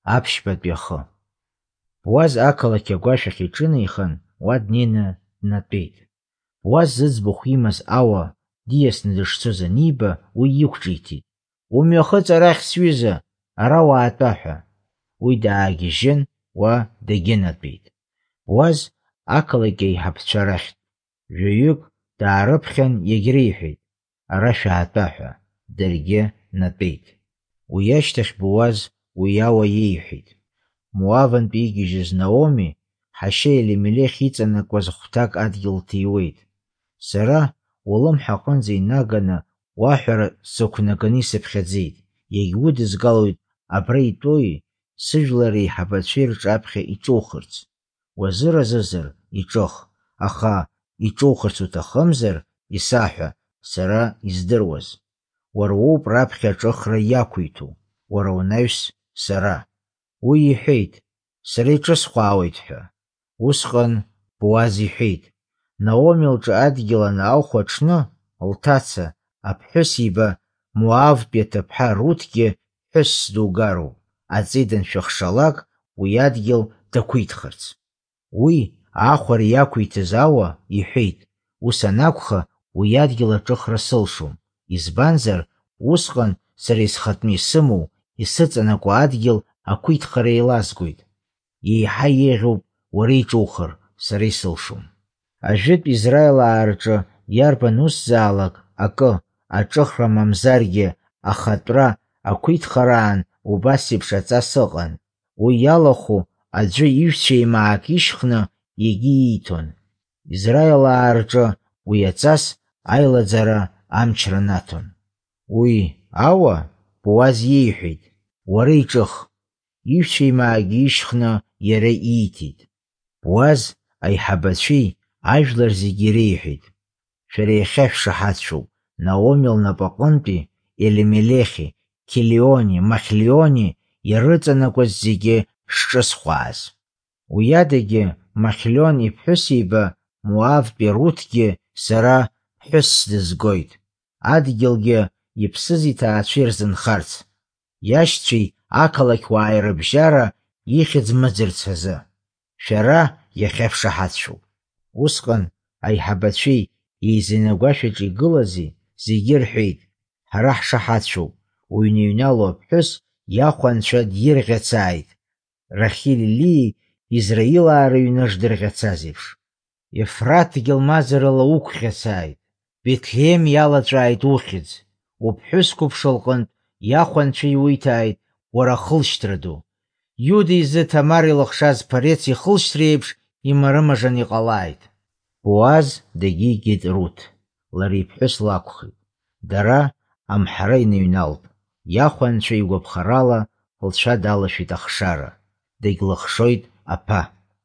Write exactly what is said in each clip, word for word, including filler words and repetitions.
Аԥшьбатәи ахы. Буаз ақалақь агәашәахь иҿынеихан, уа днеины днатәеит. Буаз зыӡбахә имаз ауа диасны дышцоз аниба, уи иқәҿиҭит. Умҩахыҵ арахь, сҩыза, ара уаатәа ҳәа. Уи даагьежьын, уа дагьынатәеит. Буаз ақалақь аиҳабцәа рахь жәаҩык даарыԥхьан иагьреиҳәеит, ара шәаатәа ҳәа. Даргьы натәеит. Уи ашьҭахь Буаз уи ауа иеиҳәеит. Муавантәи игьежьыз Наоми, ҳашьа Елимелех иҵанакуаз хәҭак адгьыл ҭиуеит. Сара улымҳа аҟынӡа инаганы уаҳәара сықәнаганы исыԥхьаӡеит. Иагьудызгалоит абра итәоуи сыжәлари еиҳабацәеи рҿаԥхьа иҿухырц. Уазыразызар иҿых, аха иҿухырц уҭахымзар исаҳәа, сара издыруаз. Уара уоуп раԥхьа аҿыхра иақәиҭу, уара унаҩс сара. Уи иҳәеит, сара иҿысхуаауеит ҳәа. Усҟан Буаз иҳәеит, Наоми лҿы адгьыл анаалхәа аҽны, лҭаца, аԥҳәысеиба Муавтәи аҭыԥҳа Руҭгьы ԥҳәысс дугароуп. Аҵеи даншәыхшалак, уи адгьыл дақәиҭхарц. Уи ахәара иақәиҭыз ауа иҳәеит, ус анакәха, уи адгьыл аҿыхра сылшом. Избанзар, усҟан сара исхатәны исымоу, исыҵанакуа адгьыл ақәиҭхара еилазгоит. Еиҳа еиӷьуп уара иҿухыр, сара исылшом. Ажәытә Израилаа рҿы иарбан усзаалак акы, аҿыхра мамзаргьы ахатәра ақәиҭхараан убас еиԥш аҵас ыҟан. Уи иалахәу аӡәы иҩцәа еимаак ишьхны егьи ииҭон. Израилаа рҿы уи аҵас аилаӡара амчра наҭон. Уи ауа Буаз иеиҳәеит, уара иҿых. Иҩцәа еимаагьы ишьхны иара ииҭеит. Буаз аиҳабацәеи ажәлар зегьы иреиҳәеит, шәара иахьа шәшаҳаҭшәоуп Наоми лнапаҟынтәи Елимелехи, Килиони, Махлиони ирыҵанакуаз зегьы шҿысхуааз. Уи адагьы Махлион иԥҳәысеиба Муавтәи Руҭгьы сара ԥҳәысс дызгоит. Адгьылгьы иԥсыз иҭаацәа ирзынхарц, иашьцәеи ақалақьуааи рыбжьара ихьӡ мыӡырц азы. Шәара иахьа шәшаҳаҭшәоуп. Усҟан аиҳабацәеи еизаны агәашәаҿы игылази зегьы рҳәеит, ҳара ҳшаҳаҭшәоуп, уҩны-ҩналоу аԥҳәыс иахәа анцәа дирӷьацааит, Рахили Лии Израилаа рыҩны шдырӷьацаз еиԥш. Ефраҭ гьалмазарала уқәӷьацааит, Беҭлеем иалаҵәааит ухьӡ, уԥҳәыс қәыԥша лҟынтә иахәа анцәа иуиҭааит уара ахылшьҭра ду. Иуда изы Тамар илыхшаз Ԥарец ихылшьҭра еиԥш имарымажан иҟалааит. Буаз дагьигеит Руҭ, лара иԥҳәыс лакәхеит. Дара амҳара иныҩналт. Иахәа анцәа игәаԥхарала лцәа далашәеит ахшара. Дагьлыхшоит аԥа.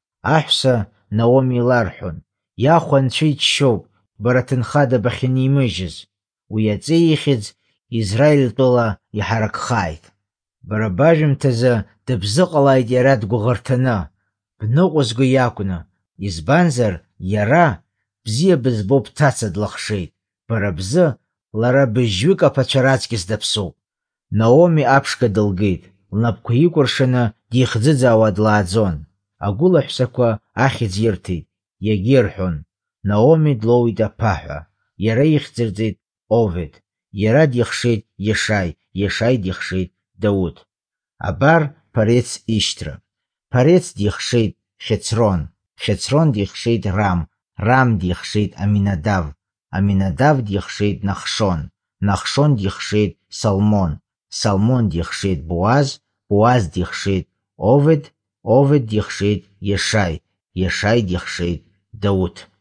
Аҳәса Наоми иларҳәон, иахәа анцәа иџьшьоуп, бара ҭынхада бахьынимыжьыз. Уи аҵеи ихьӡ Израильтәыла иҳаракхааит. Бара бажәымҭазы дыбзыҟалааит иара дгәыӷырҭаны, бныҟәызго иакәны, избанзар иара бзиа бызбо бҭаца длахшеит, бара бзы лара быжьҩык аԥацәа раҵкьыс даԥсоуп. Наоми аԥшқа дылгеит, лнапқәа икәыршаны дихӡыӡаауа длааӡон. Агәылаҳәсақәа ахьӡ ирҭеит, иагьирҳәон, Наоми длоуит аԥа ҳәа. Иара ихьӡырҵеит Овед, иара дихшеит Иешаи, Иешаи дихшеит Дауд. Абар Ԥарец ишьҭра. Ԥарец дихшеит Хецрон, Хецрон дихшеит Рам, Рам дихшеит Аминадав, Аминадав дихшеит Нахшон, Нахшон дихшеит Салмон, Салмон дихшеит Буаз, Буаз дихшеит Овед, Овед дихшеит Иешаи, Иешаи дихшеит Дауд.